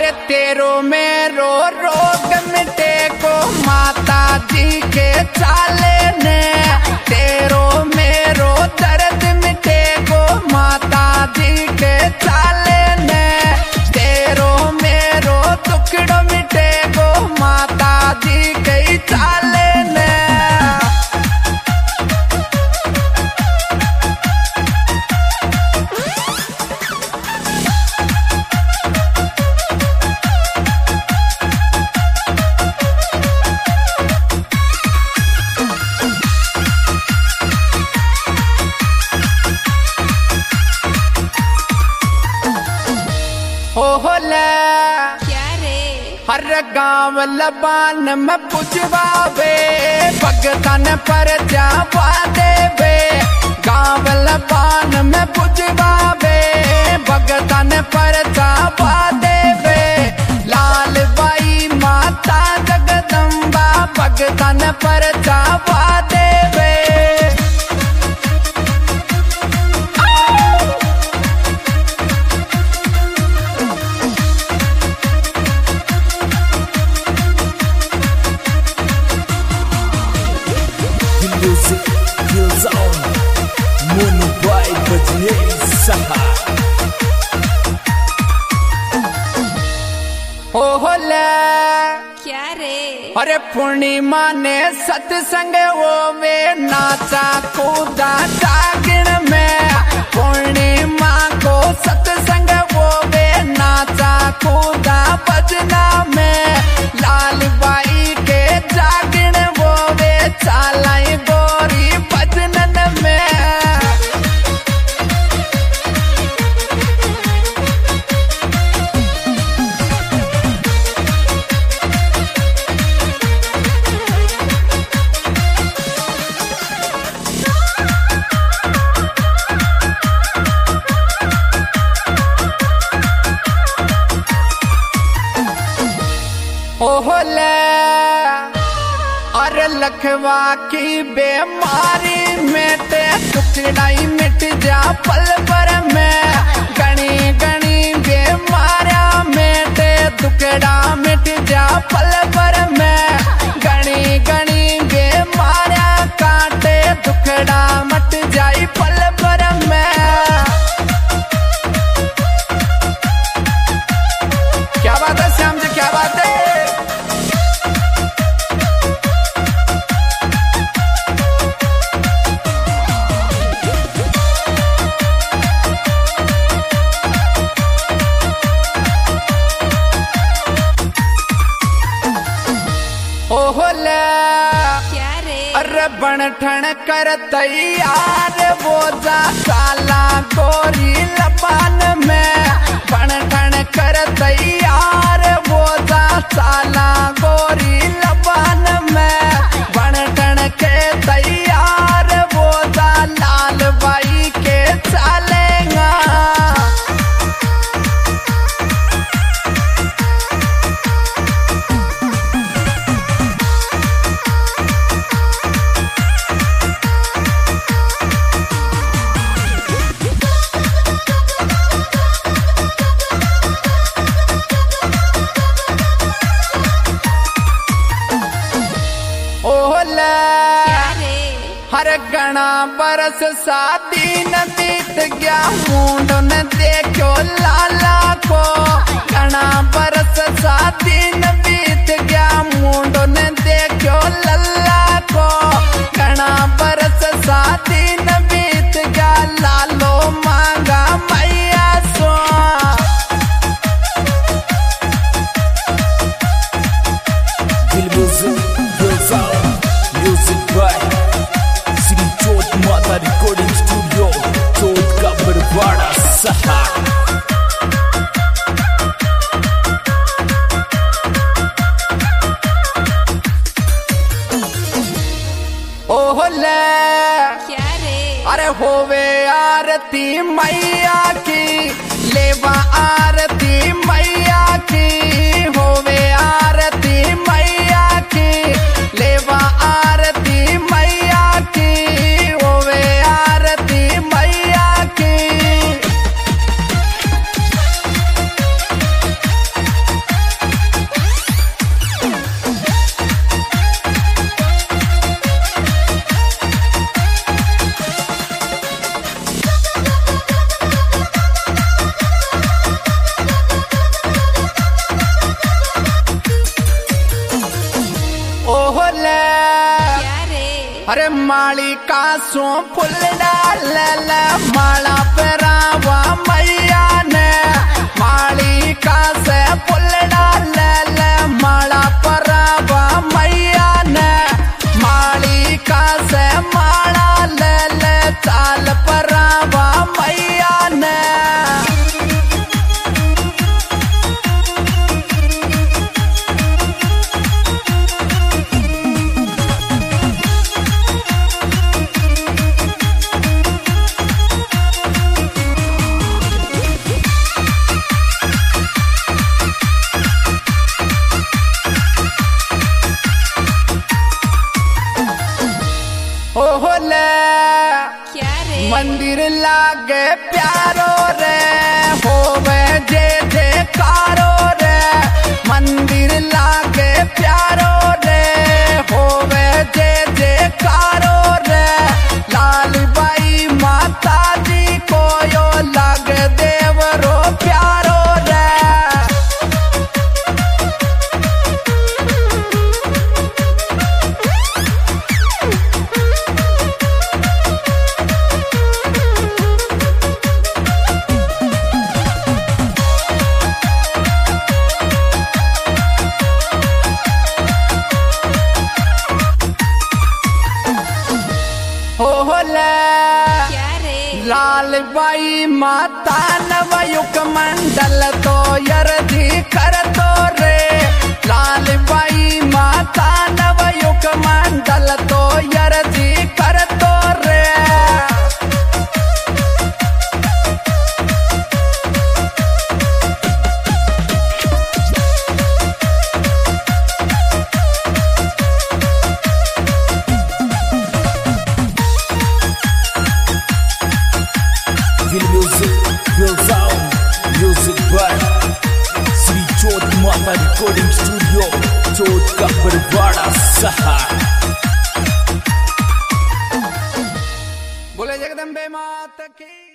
अरे तेरो मेरो रोग मिटे को माता जी के चाले ने, तेरो मेरो दर्द मिटे को माता जी के चाले ने, तेरो मेरो टुकड़ो मिटे को माता जी के चाले ने। क्या रे? हर गाँव लबान में पुजवावे, भगतन पर जावा देवे, गाँव लबान में पुजवावे, भगतन पर जावा देवे, लाल बाई माता जगदम्बा भगतन पर जावा देवे। Music feels on Mono by बजने सहा होला क्या रे? अरे पूर्णिमा ने सत्संग वो वे नाचा कूदा जागरण में, पूर्णिमा को सत्संग वो वे नाचा कूदा भजना में, लाल बाई के जागरण वो वे चालाई गोरी भजनन में। ओहोले और लखवा की बीमारी में ते टुकड़ाई मिट जा पल भर में, गणी गणी बीमारिया में ते टुकड़ा मिट जा पल भर में, गणी गणी बीमारिया काटे टुकड़ा मट जाई पल भर में। क्या बात है श्याम जी, क्या बात है? ओहोले क्या रे? अरे बन ठन कर तैयार वो जा साला गोरी लबान में, बन ठन कर तैयार वो जा साला गोरी लबान में, बन ठन के तैयार वो जा लाल बाई के चालेगा। ओला क्या रे? हर गणा बरस शादी न बीत गया, मुंड न देखो लाला को, गणा बरस शादी न बीत गया, मुंड न देखो लल्ला को, गणा बरस शादी न बीत गया, लालो मांगा मैया सो। Music by Sri Chot Mata Recording Studio, Chot का बरवाड़ा सहा। ओहोले क्या रे? अरे होवे आरती मैया की, लेवा आरती मैया की, होवे आरती मैया की, लेवा आरती मैया की, होवे आरती मैया की। अरे माली का सो फुल डाल माला पेरावा मैया ने माली का से फुल डाल माला पेरावा मैया ने माली का से माला ले चाल पेरावा मैया ने। ओहोले क्या रे मंदिर लागे प्यारो रे होवे जे जे कारो रे मंदिर लागे प्यारो रे होवे जे जे कारो रे लाल बाई माता जी को यो लागे देवरो प्यारो रे। ओहोले क्या रे लाल बाई माता नवयुग मंडल तो यरदी कर तो रे लाल बाई माता नवयुग मंडल तो यरदी कर तो रे। Feel music, feel sound, music by Sri Jyot Mata Recording Studio, Jyot का बरवाड़ा सहार। बोले जगदम्बे माता की।